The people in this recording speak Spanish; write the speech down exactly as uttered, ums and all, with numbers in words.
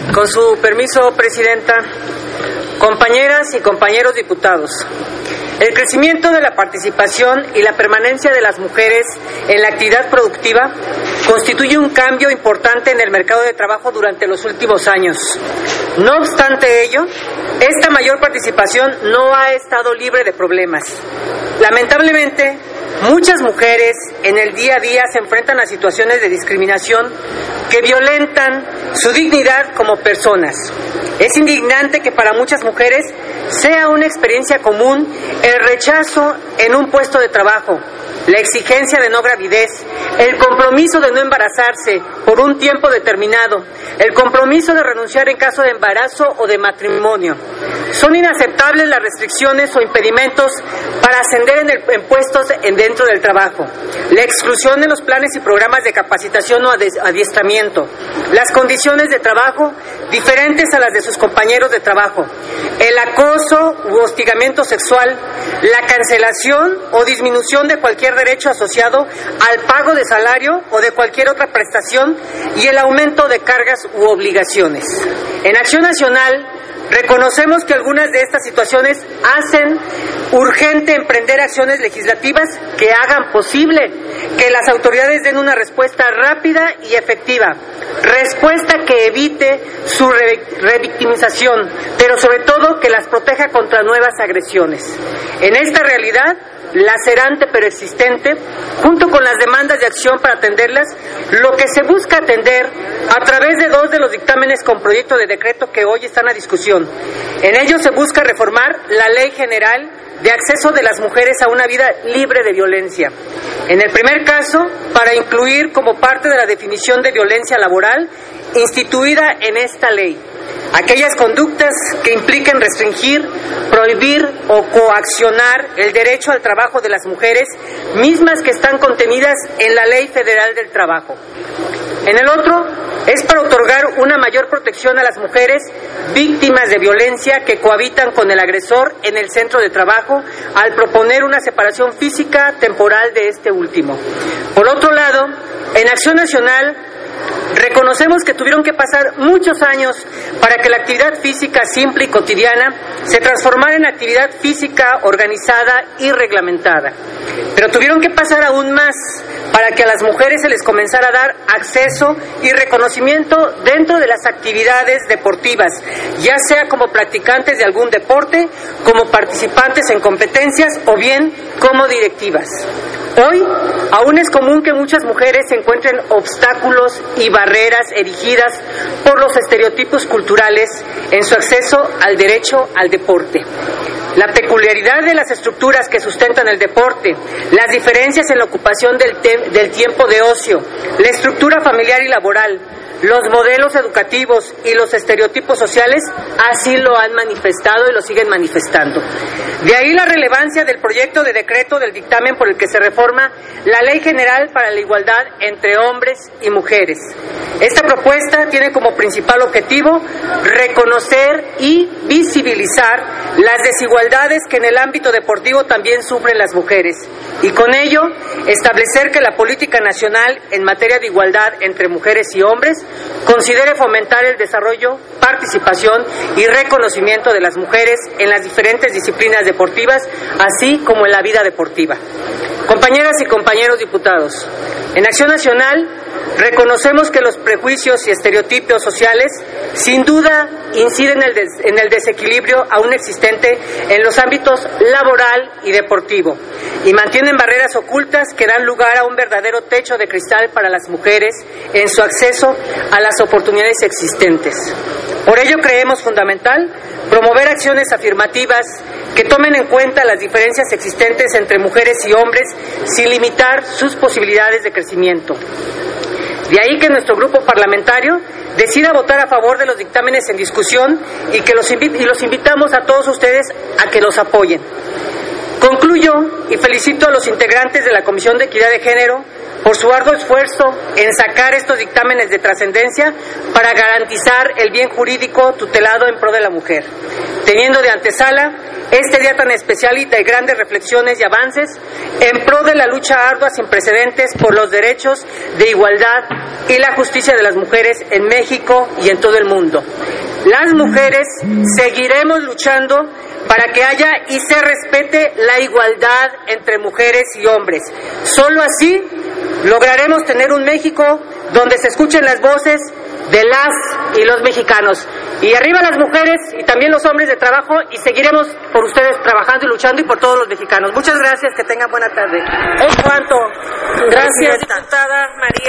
Con su permiso, Presidenta, compañeras y compañeros diputados, el crecimiento de la participación y la permanencia de las mujeres en la actividad productiva constituye un cambio importante en el mercado de trabajo durante los últimos años. No obstante ello, esta mayor participación no ha estado libre de problemas. Lamentablemente, muchas mujeres en el día a día se enfrentan a situaciones de discriminación que violentan su dignidad como personas. Es indignante que para muchas mujeres sea una experiencia común el rechazo en un puesto de trabajo, la exigencia de no gravidez, el compromiso de no embarazarse por un tiempo determinado, el compromiso de renunciar en caso de embarazo o de matrimonio. Son inaceptables las restricciones o impedimentos para ascender en, el, en puestos en dentro del trabajo, la exclusión de los planes y programas de capacitación o adiestramiento, las condiciones de trabajo diferentes a las de sus compañeros de trabajo, el acoso u hostigamiento sexual, la cancelación o disminución de cualquier derecho asociado al pago de salario o de cualquier otra prestación y el aumento de cargas u obligaciones. En Acción Nacional, reconocemos que algunas de estas situaciones hacen urgente emprender acciones legislativas que hagan posible que las autoridades den una respuesta rápida y efectiva, respuesta que evite su re- revictimización, pero sobre todo que las proteja contra nuevas agresiones. En esta realidad lacerante pero existente, junto con las demandas de acción para atenderlas, lo que se busca atender a través de dos de los dictámenes con proyecto de decreto que hoy están a discusión. En ellos se busca reformar la Ley General de Acceso de las Mujeres a una Vida Libre de Violencia. En el primer caso, para incluir como parte de la definición de violencia laboral instituida en esta ley aquellas conductas que impliquen restringir, prohibir o coaccionar el derecho al trabajo de las mujeres, mismas que están contenidas en la Ley Federal del Trabajo. En el otro, es para otorgar una mayor protección a las mujeres víctimas de violencia que cohabitan con el agresor en el centro de trabajo al proponer una separación física temporal de este último. Por otro lado, en Acción Nacional, reconocemos que tuvieron que pasar muchos años para que la actividad física simple y cotidiana se transformara en actividad física organizada y reglamentada. Pero tuvieron que pasar aún más para que a las mujeres se les comenzara a dar acceso y reconocimiento dentro de las actividades deportivas, ya sea como practicantes de algún deporte, como participantes en competencias o bien como directivas. Hoy, aún es común que muchas mujeres encuentren obstáculos y barreras erigidas por los estereotipos culturales en su acceso al derecho al deporte. La peculiaridad de las estructuras que sustentan el deporte, las diferencias en la ocupación del, te- del tiempo de ocio, la estructura familiar y laboral, los modelos educativos y los estereotipos sociales así lo han manifestado y lo siguen manifestando. De ahí la relevancia del proyecto de decreto del dictamen por el que se reforma la Ley General para la Igualdad entre Hombres y Mujeres. Esta propuesta tiene como principal objetivo reconocer y visibilizar las desigualdades que en el ámbito deportivo también sufren las mujeres y con ello establecer que la política nacional en materia de igualdad entre mujeres y hombres considere fomentar el desarrollo, participación y reconocimiento de las mujeres en las diferentes disciplinas deportivas, así como en la vida deportiva. Compañeras y compañeros diputados, en Acción Nacional reconocemos que los prejuicios y estereotipos sociales sin duda inciden en el, des- en el desequilibrio aún existente en los ámbitos laboral y deportivo y mantienen barreras ocultas que dan lugar a un verdadero techo de cristal para las mujeres en su acceso a las oportunidades existentes. Por ello creemos fundamental promover acciones afirmativas que tomen en cuenta las diferencias existentes entre mujeres y hombres sin limitar sus posibilidades de crecimiento. De ahí que nuestro grupo parlamentario decida votar a favor de los dictámenes en discusión y que los invi- y los invitamos a todos ustedes a que los apoyen. Concluyo y felicito a los integrantes de la Comisión de Equidad de Género por su arduo esfuerzo en sacar estos dictámenes de trascendencia para garantizar el bien jurídico tutelado en pro de la mujer, teniendo de antesala este día tan especial y de grandes reflexiones y avances en pro de la lucha ardua sin precedentes por los derechos de igualdad y la justicia de las mujeres en México y en todo el mundo. Las mujeres seguiremos luchando para que haya y se respete la igualdad entre mujeres y hombres. Solo así lograremos tener un México donde se escuchen las voces de las y los mexicanos. Y arriba las mujeres y también los hombres de trabajo, y seguiremos por ustedes trabajando y luchando y por todos los mexicanos. Muchas gracias, que tengan buena tarde. En cuanto, gracias, diputada María.